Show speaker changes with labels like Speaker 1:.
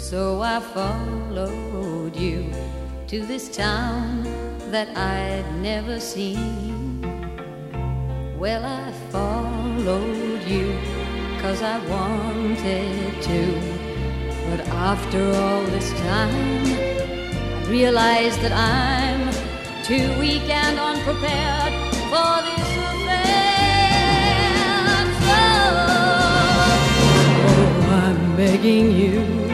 Speaker 1: So I followed you to this town that I'd never seen. Well, I followed you 'cause I wanted to. But after all this time, I realized that I'm too weak and unprepared for this affair. So, oh, I'm begging you,